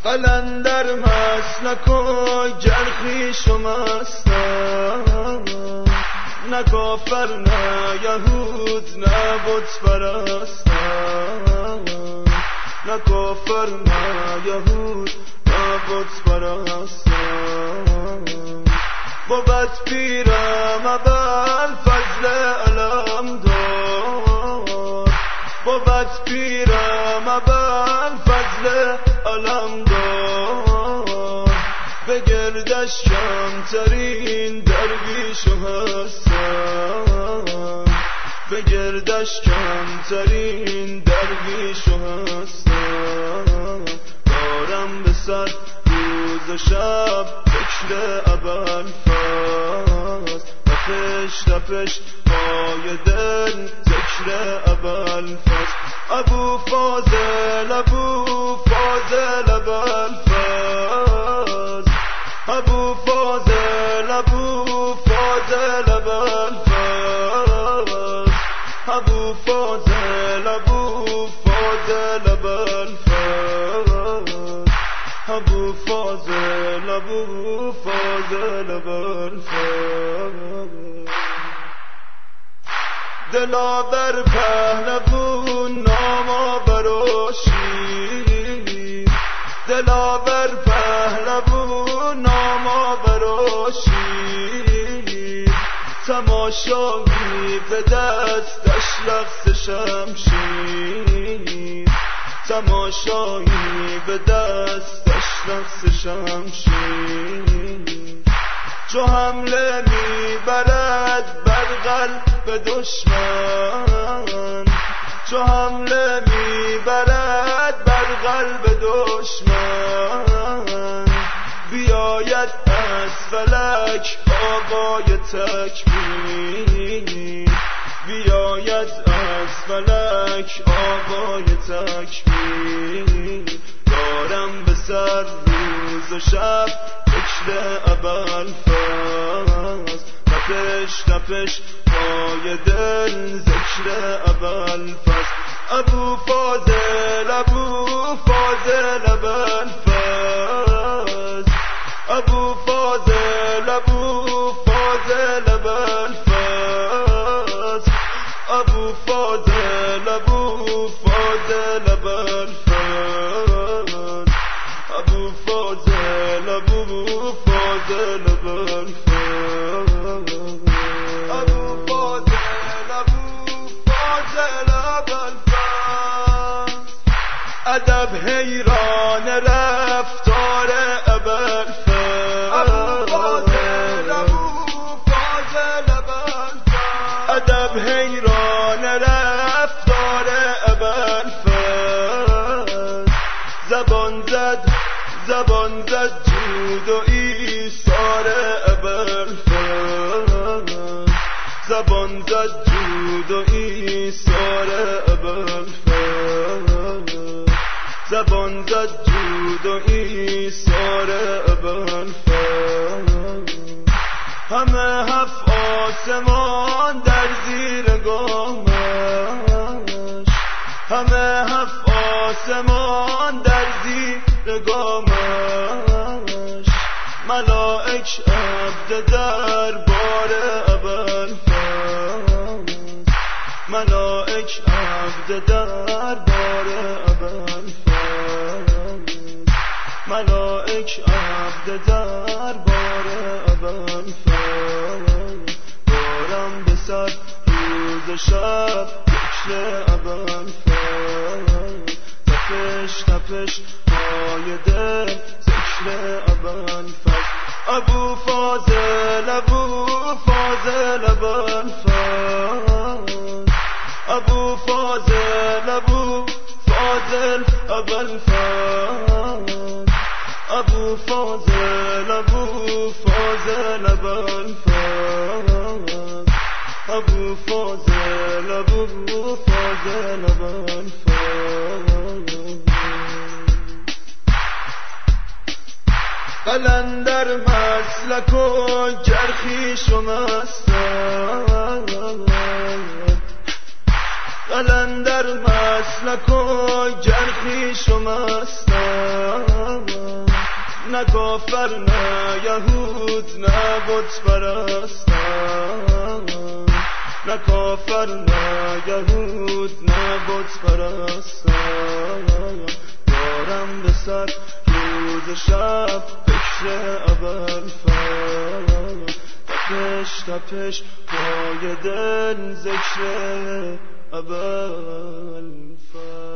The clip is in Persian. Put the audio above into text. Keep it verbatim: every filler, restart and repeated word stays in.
قلندر مسلک و جرخیش و مستم، نه کافر نه یهود نه بت پرستم، نه کافر نه یهود نه بت پرستم. بود پیرم اول فضل علم دار، بود پیرم اول فضل علم دار، به گردش کمترین درویش و هستم، به گردش کمترین درویش و هستم. دارم به سر روز و شب فکر ابوالفضل، تپش تپش پای دل ذکر ابوالفضل. ابو فاضل ابو فاضل ابوالفضل، ابو فاضل ابو فاضل ابوالفضل، ابو فاضل ابو فاضل ابوالفضل، ابو فاضل ابو فاضل ابوالفضل. دلاور پهلوون نامآور و شیر، دلاور پهلوون نامآور و شیر، تماشایی به دستش رقص شمشیر، تماشایی به دستش رقص شمشیر. چو حمله میبرد بر قلب دشمن، چو حمله میبرد بر قلب دشمن، بیاید از فلک آقای تکبیر، بیاید از فلک آقای تکبیر. دارم به سر روز و شب فکر ابوالفضل، تپش تپش پای دل ذکر ابوالفضل. ابو فاضل ابو فاضل ابوالفضل، ابو فاضل ابو فاضل ابوالفضل، ابو فاضل ابو فاضل ابوالفضل، ابو فاضل ابو فاضل ابوالفضل، ابو فاضل ابو فاضل ابوالفضل. ادب حیران رفتار ابوالفضل، ابو فاضل ابو فاضل ابوالفضل. ادب حیران رفتار ابوالفضل، زبان زد زبان زد جود و ایثار ابوالفضل، زبان زد جود و ایثار ابوالفضل، زبان زد جود و ایثار ابوالفضل. همه هفت آسمان در زیر گامش، همه هفت آسمان در زیر گامش، ملائک عبد دربار ابوالفضل، ملائک عبد دربار ابوالفضل، ملائک عبد دربار ابوالفضل. دارم به سر روز و شب فکر ابوالفضل، تپش تپش پای دل ذکر ابوالفضل. ابو فاضل ابو فاضل ابوالفضل، ابو فاضل ابو فاضل ابوالفضل، ابو فاضل ابو فاضل ابوالفضل، ابو فاضل ابو فاضل ابوالفضل. قلندر مسلک و جرخیش و مستم، قلندر مسلک و جرخیش و مستم، نه کافر نه یهود نه بت پرستم، نه کافر نه یهود نه بت پرستم. دارم به سر روز شب فکر ابوالفضل، تپش تپش پای دل ذکر ابوالفضل.